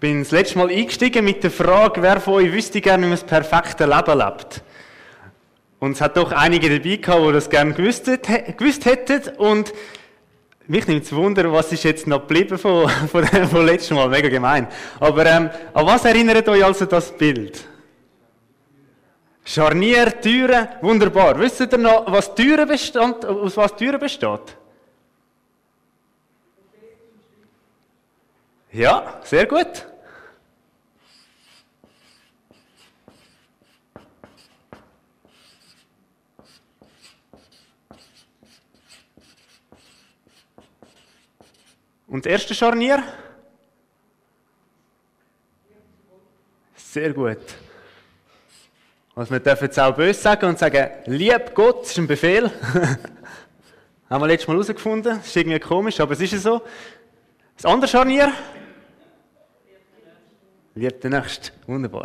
bin das letzte Mal eingestiegen mit der Frage, wer von euch wüsste gerne, wie man das perfekte Leben lebt. Und es hat doch einige dabei gehabt, die das gerne gewusst hätten. Und mich nimmt es Wunder, was ist jetzt noch geblieben von letztem Mal. Mega gemein. Aber an was erinnert euch also das Bild? Scharnier, Türen, wunderbar. Wisst ihr noch, aus was Türen besteht? Ja, sehr gut. Und das erste Scharnier? Sehr gut. Also wir dürfen jetzt auch böse sagen und sagen, lieb Gott, das ist ein Befehl. Haben wir letztes Mal herausgefunden. Das ist irgendwie komisch, aber es ist ja so. Das andere Scharnier? Lieb den Nächsten. Wunderbar.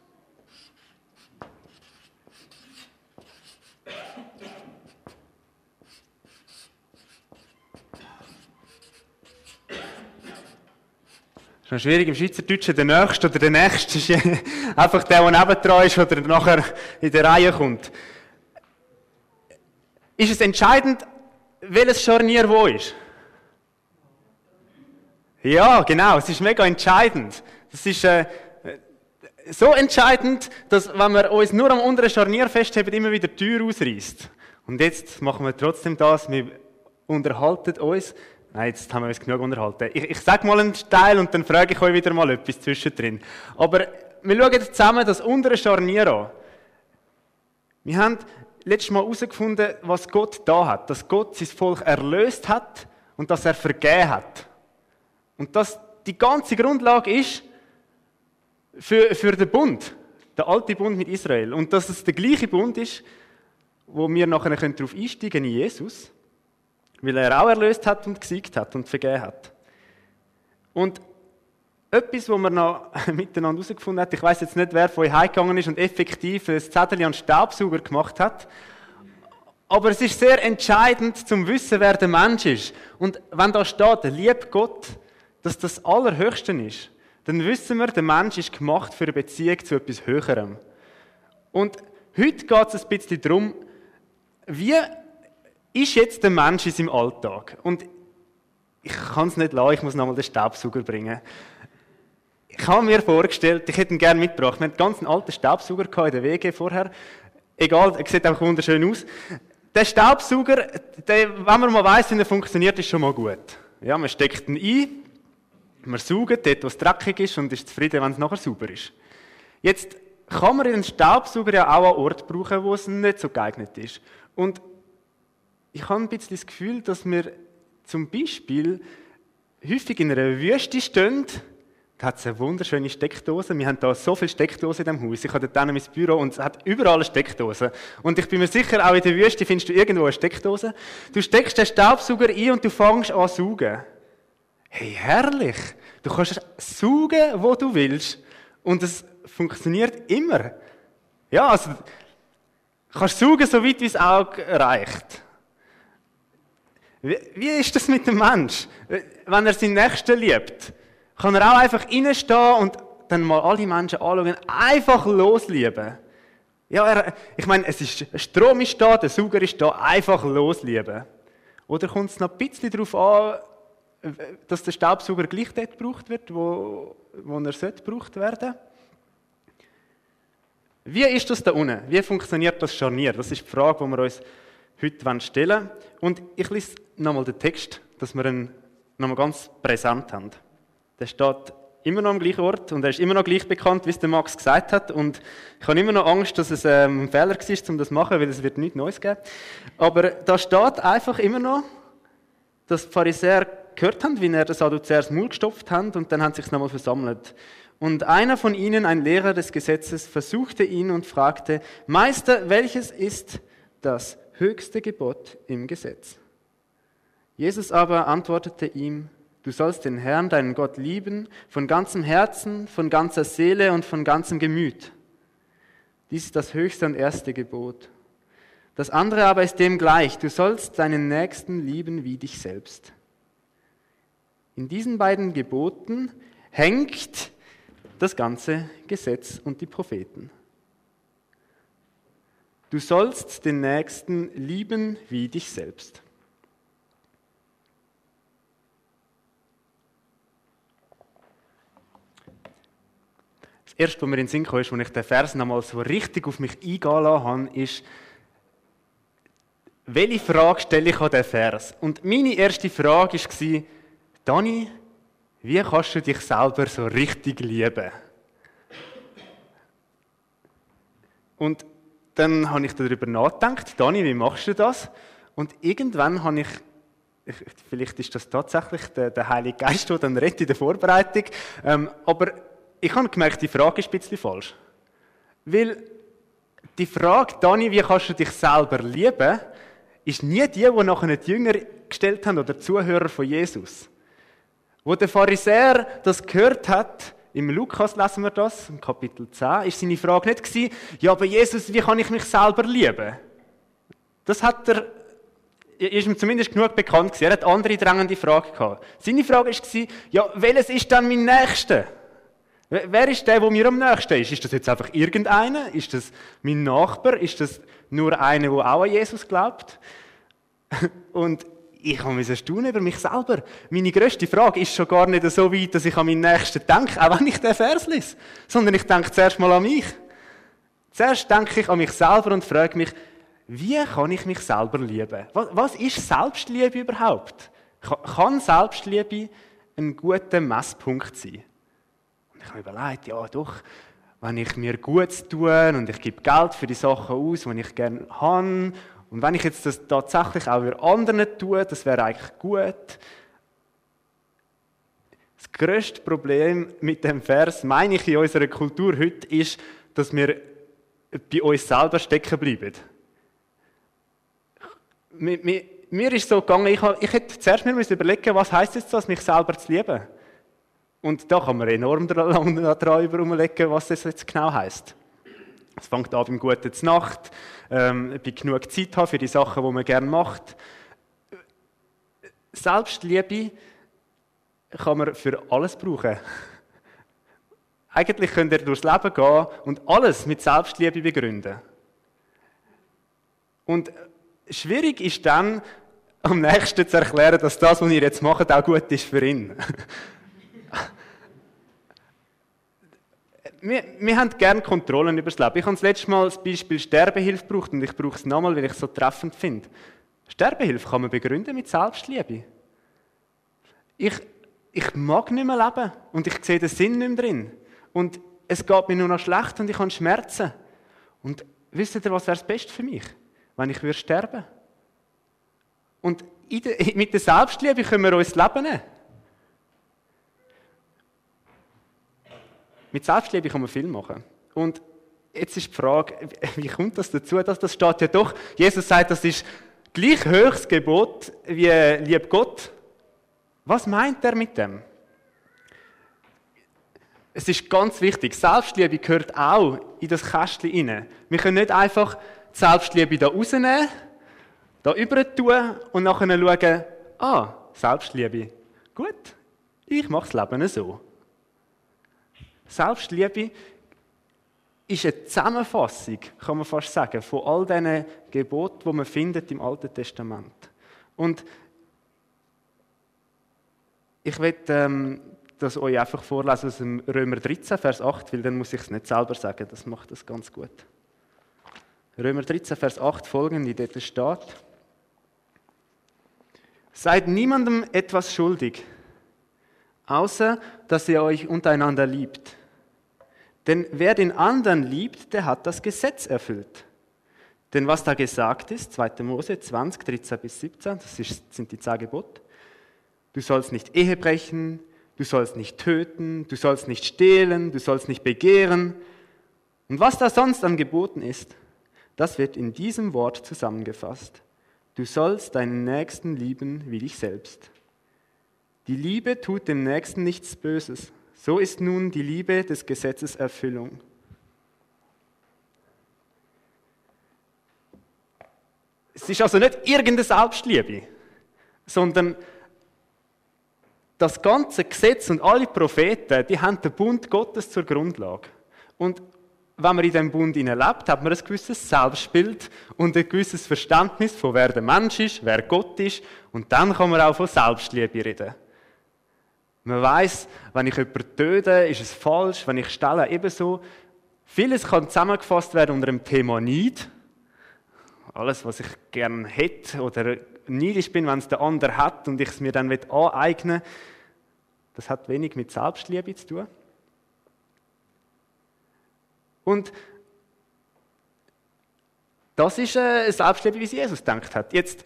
Es ist noch schwierig im Schweizerdeutschen, der Nächste oder der Nächste ist einfach der nebendran ist oder nachher in der Reihe kommt. Ist es entscheidend, welches Scharnier wo ist? Ja, genau, es ist mega entscheidend. Das ist so entscheidend, dass wenn wir uns nur am unteren Scharnier festheben, immer wieder die Tür ausreißt. Und jetzt machen wir trotzdem das, wir unterhalten uns. Nein, jetzt haben wir uns genug unterhalten. Ich sage mal einen Teil und dann frage ich euch wieder mal etwas zwischendrin. Aber wir schauen jetzt zusammen das untere Scharnier an. Wir haben letztes Mal herausgefunden, was Gott da hat. Dass Gott sein Volk erlöst hat und dass er vergeben hat. Und dass die ganze Grundlage ist für den Bund, der alte Bund mit Israel. Und dass es der gleiche Bund ist, wo wir nachher darauf einsteigen können in Jesus. Weil er auch erlöst hat und gesiegt hat und vergeben hat. Und etwas, was man noch miteinander herausgefunden hat, ich weiss jetzt nicht, wer von euch heimgegangen ist und effektiv ein Zettel an Staubsauger gemacht hat, aber es ist sehr entscheidend, zum Wissen, wer der Mensch ist. Und wenn da steht, lieb Gott, dass das Allerhöchste ist, dann wissen wir, der Mensch ist gemacht für eine Beziehung zu etwas Höherem. Und heute geht es ein bisschen darum, wie ist jetzt der Mensch in seinem Alltag? Und ich kann es nicht lassen, ich muss nochmal den Staubsauger bringen. Ich habe mir vorgestellt, ich hätte ihn gerne mitgebracht. Wir hatten einen ganz alten Staubsauger in der WG vorher. Egal, er sieht einfach wunderschön aus. Der Staubsauger, wenn man mal weiss, wie er funktioniert, ist schon mal gut. Ja, man steckt ihn ein, man saugt dort, wo es dreckig ist und ist zufrieden, wenn es nachher sauber ist. Jetzt kann man den Staubsauger ja auch an Ort brauchen, wo es nicht so geeignet ist. Und ich habe ein bisschen das Gefühl, dass wir zum Beispiel häufig in einer Wüste stehen. Da hat es eine wunderschöne Steckdose. Wir haben da so viele Steckdosen in diesem Haus. Ich habe dort mein Büro und es hat überall eine Steckdose. Und ich bin mir sicher, auch in der Wüste findest du irgendwo eine Steckdose. Du steckst den Staubsauger ein und du fängst an zu saugen. Hey, herrlich! Du kannst saugen, wo du willst. Und es funktioniert immer. Ja, also, du kannst saugen, so weit wie das Auge reicht. Wie ist das mit dem Mensch? Wenn er seinen Nächsten liebt, kann er auch einfach reinstehen und dann mal alle Menschen anschauen, einfach loslieben. Ja, ich meine, Strom ist da, der Sauger ist da, einfach loslieben. Oder kommt es noch ein bisschen darauf an, dass der Staubsauger gleich dort gebraucht wird, wo er gebraucht werden sollte? Wie ist das da unten? Wie funktioniert das Scharnier? Das ist die Frage, die wir uns heute stellen wollen. Und ich lese nochmal den Text, dass wir ihn nochmal ganz präsent haben. Der steht immer noch am gleichen Ort und er ist immer noch gleich bekannt, wie es der Max gesagt hat. Und ich habe immer noch Angst, dass es ein Fehler war, um das zu machen, weil es wird nichts Neues geben. Aber da steht einfach immer noch, dass die Pharisäer gehört haben, wie er das Sadduzäers Maul gestopft hat und dann haben sie sich nochmal versammelt. Und einer von ihnen, ein Lehrer des Gesetzes, versuchte ihn und fragte, Meister, welches ist das höchste Gebot im Gesetz? Jesus aber antwortete ihm, du sollst den Herrn, deinen Gott, lieben, von ganzem Herzen, von ganzer Seele und von ganzem Gemüt. Dies ist das höchste und erste Gebot. Das andere aber ist dem gleich, du sollst deinen Nächsten lieben wie dich selbst. In diesen beiden Geboten hängt das ganze Gesetz und die Propheten. Du sollst den Nächsten lieben wie dich selbst. Das Erste, was mir in den Sinn kam, ist, als ich den Vers nochmal so richtig auf mich eingehen lassen habe, ist, welche Frage stelle ich an diesen Vers? Und meine erste Frage war, Dani, wie kannst du dich selber so richtig lieben? Und dann habe ich darüber nachgedacht, Dani, wie machst du das? Und irgendwann habe ich, vielleicht ist das tatsächlich der Heilige Geist, der dann redet in der Vorbereitung, aber ich habe gemerkt, die Frage ist ein bisschen falsch. Weil die Frage, Dani, wie kannst du dich selber lieben, ist nie die nachher die Jünger gestellt haben oder die Zuhörer von Jesus. Wo der Pharisäer das gehört hat, im Lukas lesen wir das, im Kapitel 10, ist seine Frage nicht gewesen, ja, aber Jesus, wie kann ich mich selber lieben? Das ist ihm zumindest genug bekannt gewesen. Er hat andere drängende Fragen gehabt. Seine Frage war, ja, welches ist dann mein Nächster? Wer ist der mir am nächsten ist? Ist das jetzt einfach irgendeiner? Ist das mein Nachbar? Ist das nur einer, der auch an Jesus glaubt? Und ich musste staunen über mich selber. Meine grösste Frage ist schon gar nicht so weit, dass ich an meinen Nächsten denke, auch wenn ich den Vers lese. Sondern ich denke zuerst mal an mich. Zuerst denke ich an mich selber und frage mich, wie kann ich mich selber lieben? Was ist Selbstliebe überhaupt? Kann Selbstliebe ein guter Messpunkt sein? Und ich habe überlegt, ja doch, wenn ich mir Gutes tue und ich gebe Geld für die Sachen aus, die ich gerne habe, und wenn ich jetzt das tatsächlich auch für andere tue, das wäre eigentlich gut. Das grösste Problem mit dem Vers, meine ich, in unserer Kultur heute, ist, dass wir bei uns selber stecken bleiben. Mir ist so gegangen, ich hätte zuerst mir überlegen, was heisst es das, mich selber zu lieben? Und da kann man enorm daran überlegen, was das jetzt genau heisst. Es fängt an beim guten Znacht, bei genug Zeit haben für die Sachen, die man gerne macht. Selbstliebe kann man für alles brauchen. Eigentlich könnt ihr durchs Leben gehen und alles mit Selbstliebe begründen. Und schwierig ist dann, am nächsten zu erklären, dass das, was ihr jetzt macht, auch gut ist für ihn. Wir haben gerne Kontrollen über das Leben. Ich habe das letzte Mal das Beispiel Sterbehilfe gebraucht und ich brauche es nochmal, weil ich es so treffend finde. Sterbehilfe kann man begründen mit Selbstliebe. Ich mag nicht mehr leben und ich sehe den Sinn nicht mehr drin. Und es geht mir nur noch schlecht und ich habe Schmerzen. Und wisst ihr, was wäre das Beste für mich? Wenn ich sterben würde. Und mit der Selbstliebe können wir uns das Leben nehmen. Mit Selbstliebe kann man viel machen. Und jetzt ist die Frage, wie kommt das dazu? Das steht ja doch, Jesus sagt, das ist gleich hohes Gebot wie lieb Gott. Was meint er mit dem? Es ist ganz wichtig, Selbstliebe gehört auch in das Kästchen rein. Wir können nicht einfach die Selbstliebe da rausnehmen, da rüber tun und nachher schauen, Selbstliebe, gut, ich mache das Leben so. Selbstliebe ist eine Zusammenfassung, kann man fast sagen, von all diesen Geboten, die man findet im Alten Testament. Und ich will das euch einfach vorlesen aus dem Römer 13, Vers 8, weil dann muss ich es nicht selber sagen, das macht das ganz gut. Römer 13, Vers 8 folgende, dort steht: Seid niemandem etwas schuldig, außer dass ihr euch untereinander liebt. Denn wer den anderen liebt, der hat das Gesetz erfüllt. Denn was da gesagt ist, 2. Mose 20, 13 bis 17, sind die 10 Gebote. Du sollst nicht Ehe brechen, du sollst nicht töten, du sollst nicht stehlen, du sollst nicht begehren. Und was da sonst an Geboten ist, das wird in diesem Wort zusammengefasst. Du sollst deinen Nächsten lieben wie dich selbst. Die Liebe tut dem Nächsten nichts Böses. So ist nun die Liebe des Gesetzes Erfüllung. Es ist also nicht irgendeine Selbstliebe, sondern das ganze Gesetz und alle Propheten, die haben den Bund Gottes zur Grundlage. Und wenn man in diesem Bund lebt, hat man ein gewisses Selbstbild und ein gewisses Verständnis von wer der Mensch ist, wer Gott ist. Und dann kann man auch von Selbstliebe reden. Man weiss, wenn ich jemanden töte, ist es falsch, wenn ich stelle, ebenso. Vieles kann zusammengefasst werden unter dem Thema Neid. Alles, was ich gerne hätte oder neidisch bin, wenn es der andere hat und ich es mir dann aneignen will, das hat wenig mit Selbstliebe zu tun. Und das ist eine Selbstliebe, wie es Jesus gedacht hat. Jetzt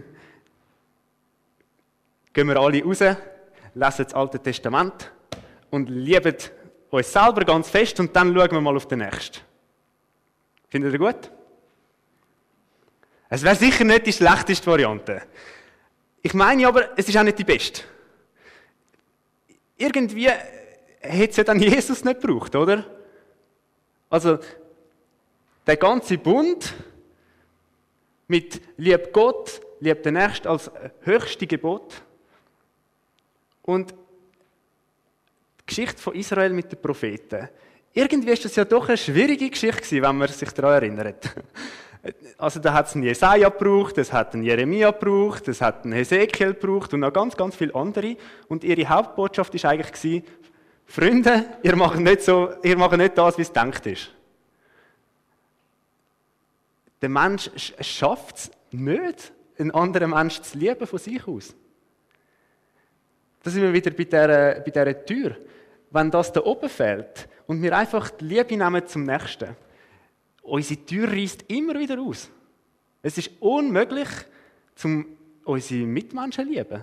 gehen wir alle raus, lesen das Alte Testament und lieben uns selber ganz fest und dann schauen wir mal auf den Nächsten. Findet ihr gut? Es wäre sicher nicht die schlechteste Variante. Ich meine aber, es ist auch nicht die beste. Irgendwie hätte es ja dann Jesus nicht gebraucht, oder? Also, der ganze Bund mit lieb Gott, lieb den Nächsten als höchste Gebot und die Geschichte von Israel mit den Propheten. Irgendwie ist das ja doch eine schwierige Geschichte gewesen, wenn man sich daran erinnert. Also da hat es einen Jesaja gebraucht, es hat einen Jeremia gebraucht, es hat einen Hesekiel gebraucht und noch ganz, ganz viele andere. Und ihre Hauptbotschaft war eigentlich, Freunde, ihr macht nicht das, wie es gedacht ist. Der Mensch schafft es nicht, einen anderen Menschen zu lieben von sich aus. Da sind wir wieder bei dieser Tür. Wenn das da oben fehlt und wir einfach die Liebe nehmen zum Nächsten, unsere Tür reißt immer wieder aus. Es ist unmöglich, unsere Mitmenschen zu lieben.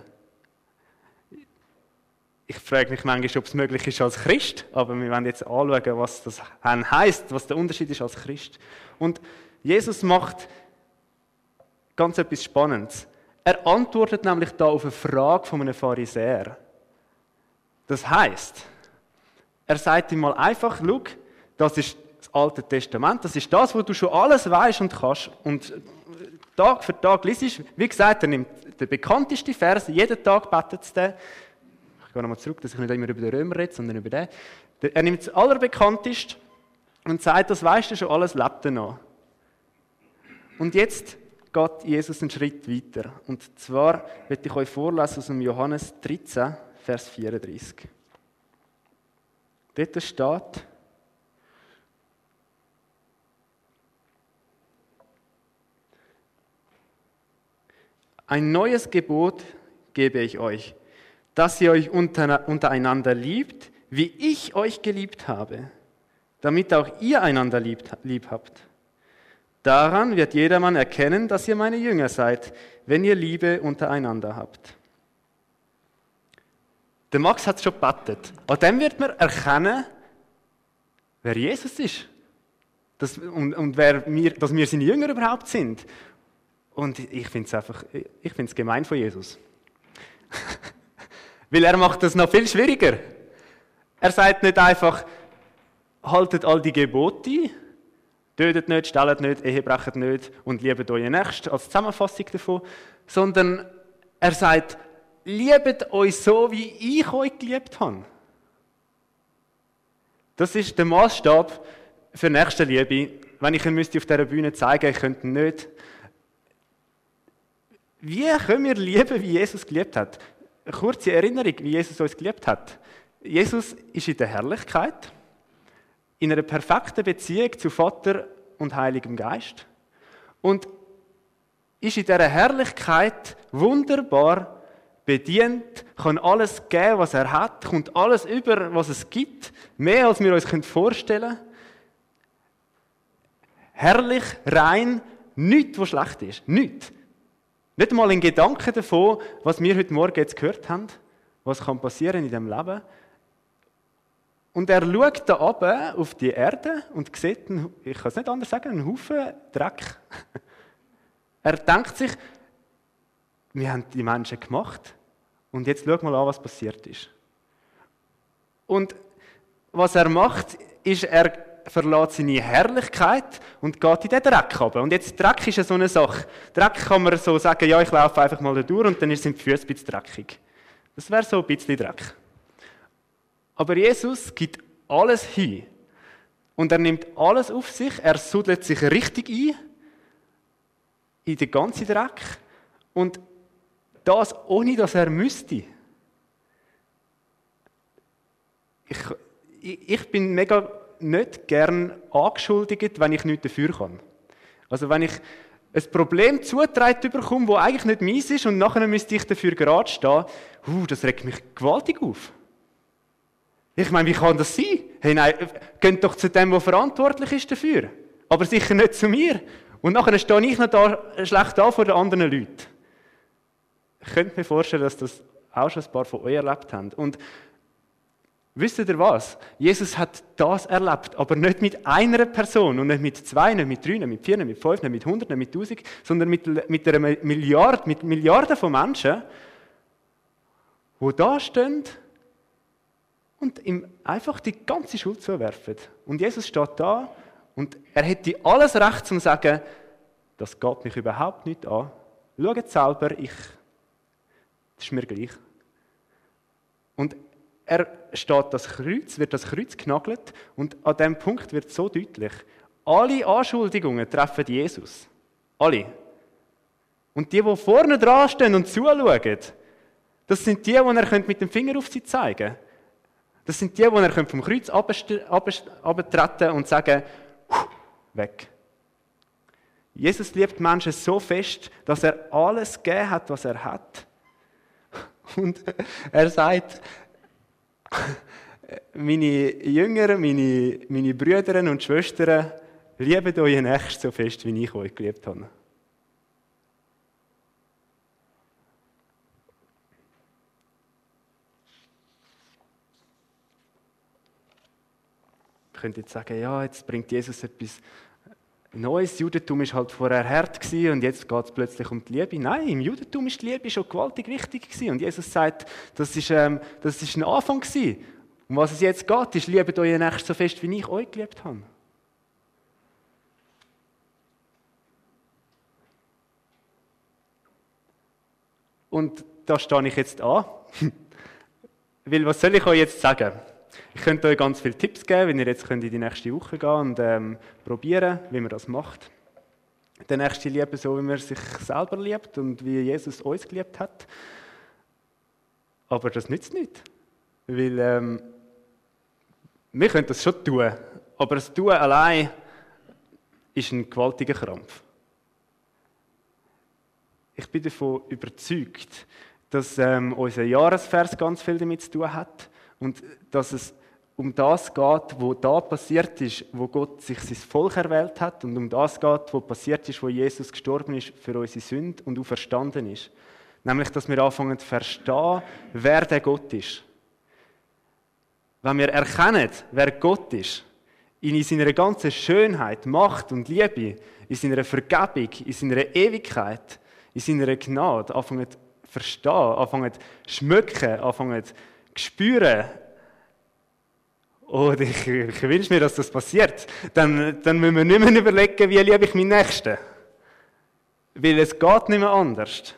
Ich frage mich manchmal, ob es möglich ist als Christ, aber wir werden jetzt anschauen, was das heisst, was der Unterschied ist als Christ. Und Jesus macht ganz etwas Spannendes. Er antwortet nämlich da auf eine Frage von einem Pharisäer. Das heisst, er sagt ihm mal einfach, schau, das ist das Alte Testament, das ist das, wo du schon alles weißt und kannst. Und Tag für Tag liest. Wie gesagt, er nimmt den bekanntesten Vers, jeden Tag betet es den. Ich gehe nochmal zurück, dass ich nicht immer über den Römer rede, sondern über den. Er nimmt das Allerbekannteste und sagt, das weißt du schon alles, lebt er noch. Und jetzt geht Jesus einen Schritt weiter. Und zwar möchte ich euch vorlesen aus dem Johannes 13, Vers 34. Dort steht: Ein neues Gebot gebe ich euch, dass ihr euch untereinander liebt, wie ich euch geliebt habe, damit auch ihr einander lieb habt. Daran wird jedermann erkennen, dass ihr meine Jünger seid, wenn ihr Liebe untereinander habt. Der Max hat es schon gebetet. An dem wird man erkennen, wer Jesus ist. Dass wir seine Jünger überhaupt sind. Und ich finde es gemein von Jesus. Weil er macht das noch viel schwieriger. Er sagt nicht einfach, haltet all die Gebote ein, tötet nicht, stehlt nicht, ehebrecht nicht und liebt euren Nächsten als Zusammenfassung davon, sondern er sagt, liebet euch so, wie ich euch geliebt habe. Das ist der Maßstab für Nächstenliebe. Wenn ich ihn auf dieser Bühne zeigen müsste, ich könnte nicht. Wie können wir lieben, wie Jesus geliebt hat? Eine kurze Erinnerung, wie Jesus uns geliebt hat. Jesus ist in der Herrlichkeit, in einer perfekten Beziehung zu Vater und Heiligem Geist und ist in dieser Herrlichkeit wunderbar bedient, kann alles geben, was er hat, kommt alles über, was es gibt, mehr als wir uns vorstellen können. Herrlich, rein, nichts, was schlecht ist, nichts. Nicht mal ein Gedanke davon, was wir heute Morgen jetzt gehört haben, was kann passieren in diesem Leben. Und er schaut da runter auf die Erde und sieht, ich kann es nicht anders sagen, einen Haufen Dreck. Er denkt sich, wir haben die Menschen gemacht und jetzt schau mal an, was passiert ist. Und was er macht, ist, er verlässt seine Herrlichkeit und geht in den Dreck runter. Und jetzt, Dreck ist ja so eine Sache. Dreck kann man so sagen, ja, ich laufe einfach mal da durch und dann sind die Füße ein bisschen dreckig. Das wäre so ein bisschen Dreck. Aber Jesus gibt alles hin. Und er nimmt alles auf sich, er sudelt sich richtig ein, in den ganzen Dreck. Und das ohne, dass er müsste. Ich bin mega nicht gern angeschuldigt, wenn ich nichts dafür kann. Also wenn ich ein Problem zugetragen bekomme, das eigentlich nicht meins ist und nachher müsste ich dafür gerade stehen, das regt mich gewaltig auf. Ich meine, wie kann das sein? Hey, nein, geht doch zu dem, der verantwortlich ist dafür. Aber sicher nicht zu mir. Und nachher stehe ich noch da schlecht da vor den anderen Leuten. Ich könnte mir vorstellen, dass das auch schon ein paar von euch erlebt haben. Und wisst ihr was? Jesus hat das erlebt, aber nicht mit einer Person und nicht mit zwei, nicht mit drei, nicht mit vier, nicht mit fünf, nicht mit 100, nicht mit 1000, sondern mit einer Milliarde, mit Milliarden von Menschen, die da stehen und ihm einfach die ganze Schuld zuwerfen. Und Jesus steht da und er hätte alles Recht zum sagen, das geht mich überhaupt nicht an. Schaut selber, das ist mir gleich. Und er steht wird das Kreuz genagelt und an diesem Punkt wird so deutlich, alle Anschuldigungen treffen Jesus. Alle. Und die vorne dran stehen und zuschauen, das sind die er mit dem Finger auf sie zeigen könnte. Das sind die er vom Kreuz abtreten und sagen, weg. Jesus liebt Menschen so fest, dass er alles gegeben hat, was er hat. Und er sagt, meine Jünger, meine Brüder und Schwestern, liebet euren Nächsten so fest, wie ich euch geliebt habe. Ich könnte jetzt sagen, ja, jetzt bringt Jesus etwas Neues. Judentum war halt vorher hart und jetzt geht es plötzlich um die Liebe. Nein, im Judentum ist die Liebe schon gewaltig wichtig gewesen. Und Jesus sagt, das ist ein Anfang gewesen. Um was es jetzt geht, ist, liebet euren Nächsten so fest, wie ich euch geliebt habe. Und da stehe ich jetzt an. Weil, was soll ich euch jetzt sagen? Ich könnte euch ganz viele Tipps geben, wenn ihr jetzt in die nächste Woche gehen und probieren, wie man das macht. Den Nächsten lieben, so wie man sich selber liebt und wie Jesus uns geliebt hat. Aber das nützt nichts. Weil wir können das schon tun, aber das Tun allein ist ein gewaltiger Krampf. Ich bin davon überzeugt, dass unser Jahresvers ganz viel damit zu tun hat und dass es um das geht, was da passiert ist, wo Gott sich sein Volk erwählt hat und um das geht, was passiert ist, wo Jesus gestorben ist für unsere Sünde und auferstanden ist. Nämlich, dass wir anfangen zu verstehen, wer der Gott ist. Wenn wir erkennen, wer Gott ist, in seiner ganzen Schönheit, Macht und Liebe, in seiner Vergebung, in seiner Ewigkeit, in seiner Gnade, anfangen zu verstehen, anfangen zu schmecken, anfangen zu spüren, und ich wünsche mir, dass das passiert, dann müssen wir nicht mehr überlegen, wie liebe ich meinen Nächsten. Weil es geht nicht mehr anders.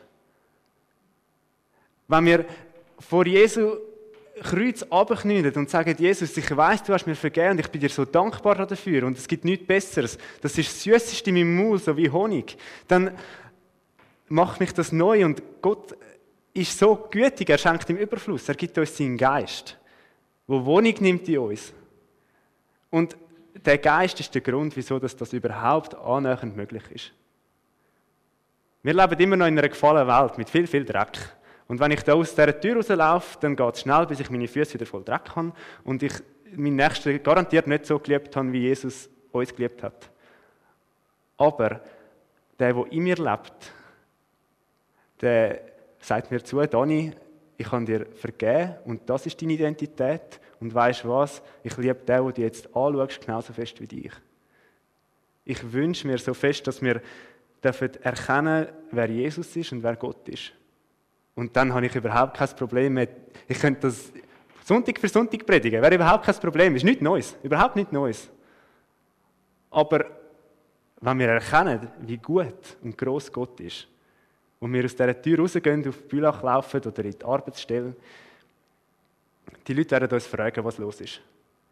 Wenn wir vor Jesu Kreuz runterknien und sagen, Jesus, ich weiss, du hast mir vergeben und ich bin dir so dankbar dafür und es gibt nichts Besseres, das ist das Süßeste in meinem Mund, so wie Honig, dann macht mich das neu und Gott ist so gütig, er schenkt im Überfluss, er gibt uns seinen Geist, wo Wohnung nimmt in uns. Und der Geist ist der Grund, wieso das überhaupt annähernd möglich ist. Wir leben immer noch in einer gefallenen Welt mit viel, viel Dreck. Und wenn ich da aus dieser Tür rauslaufe, dann geht es schnell, bis ich meine Füße wieder voll Dreck habe und ich meinen Nächsten garantiert nicht so geliebt habe, wie Jesus uns geliebt hat. Aber der in mir lebt, der sagt mir zu, Dani, ich kann dir vergeben und das ist deine Identität. Und weisst du was? Ich liebe den, den du jetzt anschaust, genauso fest wie dich. Ich wünsche mir so fest, dass wir erkennen dürfen, wer Jesus ist und wer Gott ist. Und dann habe ich überhaupt kein Problem mehr. Ich könnte das Sonntag für Sonntag predigen. Wäre überhaupt kein Problem. Ist nichts Neues. Überhaupt nichts Neues. Aber wenn wir erkennen, wie gut und gross Gott ist, Und wir aus dieser Tür rausgehen, auf die Bülach laufen oder in die Arbeitsstelle, die Leute werden uns fragen, was los ist.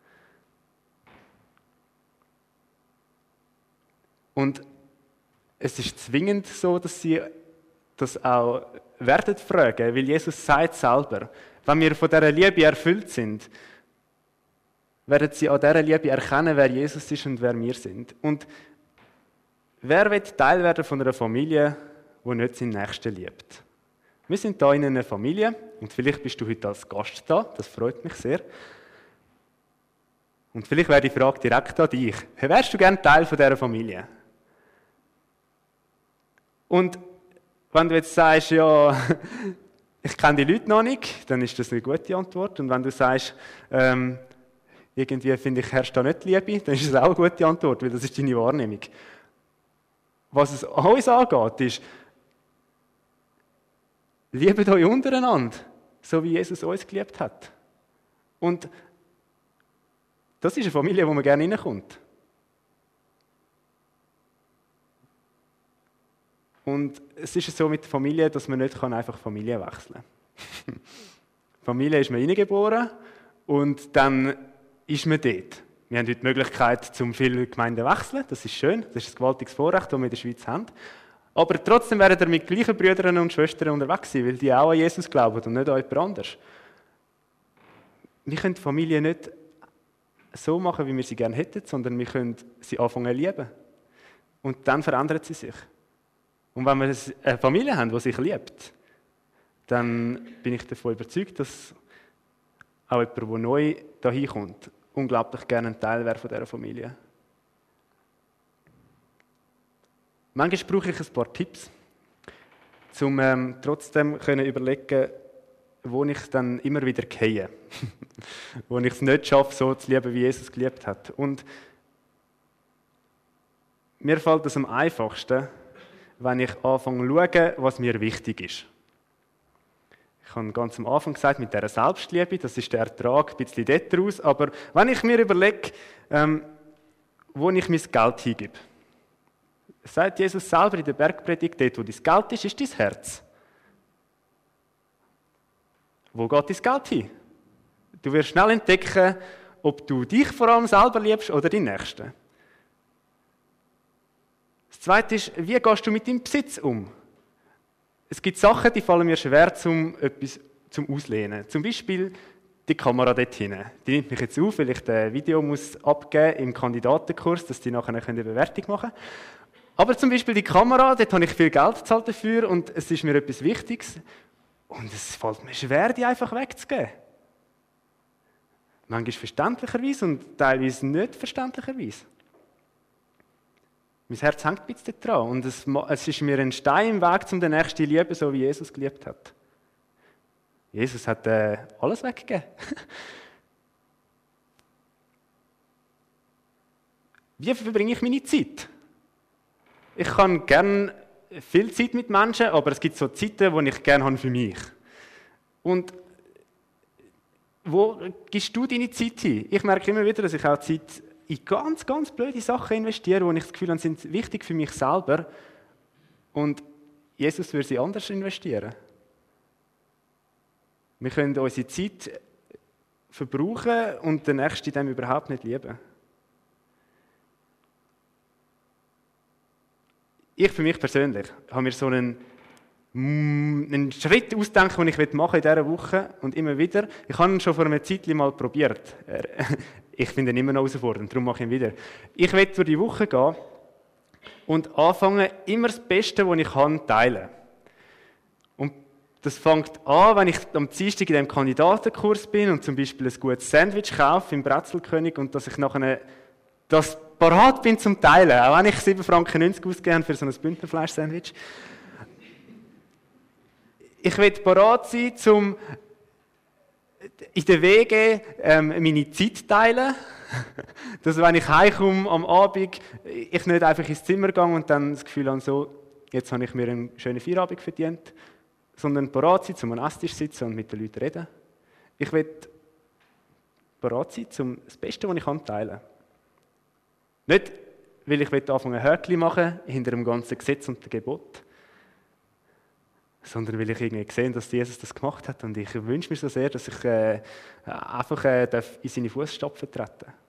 Und es ist zwingend so, dass sie das auch werden fragen, weil Jesus sagt selber, wenn wir von dieser Liebe erfüllt sind, werden sie an dieser Liebe erkennen, wer Jesus ist und wer wir sind. Und wer will Teil werden von einer Familie, die nicht seinen Nächsten liebt? Wir sind hier in einer Familie und vielleicht bist du heute als Gast da, das freut mich sehr. Und vielleicht wäre die Frage direkt an dich. Wärst du gerne Teil von dieser Familie? Und wenn du jetzt sagst, ja, ich kenne die Leute noch nicht, dann ist das eine gute Antwort. Und wenn du sagst, irgendwie finde ich, herrscht da nicht Liebe, dann ist das auch eine gute Antwort, weil das ist deine Wahrnehmung. Was es uns angeht, ist, liebet euch untereinander, so wie Jesus uns geliebt hat. Und das ist eine Familie, wo man gerne reinkommt. Und es ist so mit der Familie, dass man nicht einfach Familie wechseln kann. Familie ist man hineingeboren und dann ist man dort. Wir haben heute die Möglichkeit, zum viele Gemeinden zu wechseln. Das ist schön, das ist ein gewaltiges Vorrecht, das wir in der Schweiz haben. Aber trotzdem werden wir mit gleichen Brüdern und Schwestern unterwegs sein, weil die auch an Jesus glauben und nicht an jemand anders. Wir können die Familie nicht so machen, wie wir sie gerne hätten, sondern wir können sie anfangen zu lieben. Und dann verändert sie sich. Und wenn wir eine Familie haben, die sich liebt, dann bin ich davon überzeugt, dass auch jemand, der neu dahin kommt, unglaublich gerne ein Teil wäre von dieser Familie. Manchmal brauche ich ein paar Tipps, um trotzdem zu überlegen, wo ich dann immer wieder gehe. Wo ich es nicht schaffe, so zu lieben, wie Jesus geliebt hat. Und mir fällt es am einfachsten, wenn ich anfange zu schauen, was mir wichtig ist. Ich habe ganz am Anfang gesagt, mit dieser Selbstliebe, das ist der Ertrag ein bisschen dort raus, aber wenn ich mir überlege, wo ich mein Geld hingebe, sagt Jesus selber in der Bergpredigt, dort wo dein Geld ist dein Herz. Wo geht dein Geld hin? Du wirst schnell entdecken, ob du dich vor allem selber liebst oder die Nächsten. Das Zweite ist, wie gehst du mit deinem Besitz um? Es gibt Sachen, die fallen mir schwer, etwas zum Auslehnen. Zum Beispiel die Kamera dort hinten. Die nimmt mich jetzt auf, weil ich das Video abgeben muss im Kandidatenkurs, dass die nachher eine Bewertung machen können. Aber zum Beispiel die Kamera, dort habe ich viel Geld gezahlt dafür und es ist mir etwas Wichtiges. Und es fällt mir schwer, die einfach wegzugeben. Manchmal verständlicherweise und teilweise nicht verständlicherweise. Mein Herz hängt ein bisschen dran und es ist mir ein Stein im Weg, um den Nächsten zu lieben, so wie Jesus geliebt hat. Jesus hat alles weggegeben. Wie verbringe ich meine Zeit? Ich kann gerne viel Zeit mit Menschen, aber es gibt so Zeiten, die ich gerne habe für mich. Und wo gibst du deine Zeit hin? Ich merke immer wieder, dass ich auch Zeit in ganz, ganz blöde Sachen investiere, wo ich das Gefühl habe, sind wichtig für mich selber. Und Jesus würde sie anders investieren. Wir können unsere Zeit verbrauchen und den Nächsten dem überhaupt nicht lieben. Ich für mich persönlich habe mir so einen Schritt ausgedacht, den ich machen in dieser Woche und immer wieder. Ich habe ihn schon vor einer Zeit mal probiert. Ich finde ihn immer noch herausfordernd, darum mache ich ihn wieder. Ich will durch die Woche gehen und anfangen, immer das Beste, was ich kann, teilen. Und das fängt an, wenn ich am Dienstag in diesem Kandidatenkurs bin und zum Beispiel ein gutes Sandwich kaufe im Brezelkönig und dass ich nachher das parat bin zum Teilen, auch wenn ich 7,90 Franken ausgegeben habe für so ein Bündnerfleisch-Sandwich. Ich will parat sein, um in den Wegen meine Zeit teilen. Dass wenn ich heimkomme am Abend, ich nicht einfach ins Zimmer gehe und dann das Gefühl habe, so, jetzt habe ich mir einen schönen Feierabend verdient, sondern parat sein, um am Esstisch zu sitzen und mit den Leuten reden. Ich will parat sein, um das Beste, was ich kann, teilen. Nicht, weil ich anfangen, ein Häkchen machen hinter dem ganzen Gesetz und dem Gebot, sondern weil ich irgendwie sehe, dass Jesus das gemacht hat. Und ich wünsche mir so sehr, dass ich einfach in seine Fußstapfen treten darf.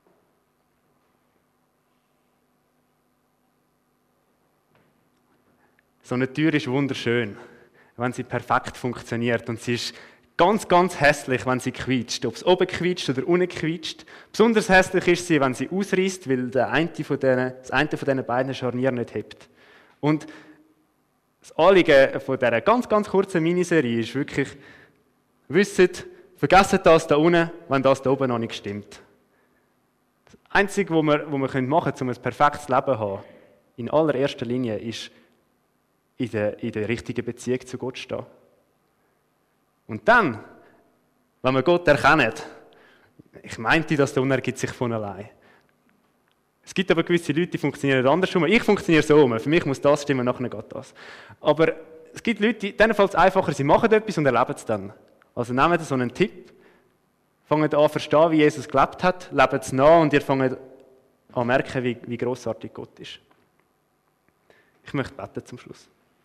So eine Tür ist wunderschön, wenn sie perfekt funktioniert. Und sie ist ganz, ganz hässlich, wenn sie quietscht. Ob es oben quietscht oder unten quietscht. Besonders hässlich ist sie, wenn sie ausreißt, weil das eine von diesen beiden Scharnieren nicht hebt. Und das Anliegen von dieser ganz, ganz kurzen Miniserie ist wirklich, wisst, vergesst das da unten, wenn das da oben noch nicht stimmt. Das Einzige, was wir machen können, um ein perfektes Leben zu haben, in allererster Linie, ist in der richtigen Beziehung zu Gott stehen. Und dann, wenn wir Gott erkennen, ich meinte, das da unten ergibt sich von allein. Es gibt aber gewisse Leute, die funktionieren andersrum. Ich funktioniere so. Für mich muss das stimmen, nachher geht das. Aber es gibt Leute, denen fällt es einfacher, sie machen etwas und erleben es dann. Also nehmt so einen Tipp, fangt an zu verstehen, wie Jesus gelebt hat, lebt es nach und ihr fangt an zu merken, wie grossartig Gott ist. Ich möchte beten zum Schluss.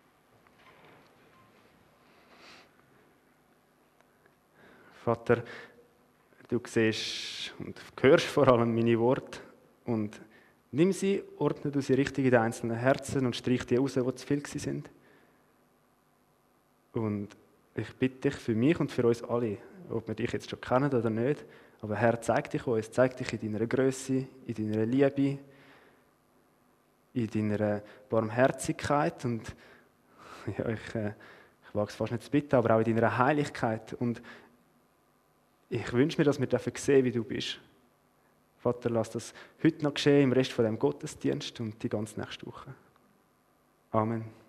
Vater, du siehst und hörst vor allem meine Worte und nimm sie, ordne du sie richtig in die einzelnen Herzen und streich die raus, die zu viel sind. Und ich bitte dich für mich und für uns alle, ob wir dich jetzt schon kennen oder nicht, aber Herr, zeig dich uns, zeig dich in deiner Grösse, in deiner Liebe, in deiner Barmherzigkeit und ja, ich wage es fast nicht zu bitten, aber auch in deiner Heiligkeit. Und ich wünsche mir, dass wir sehen dürfen, wie du bist. Vater, lass das heute noch geschehen, im Rest von dem Gottesdienst und die ganze nächste Woche. Amen.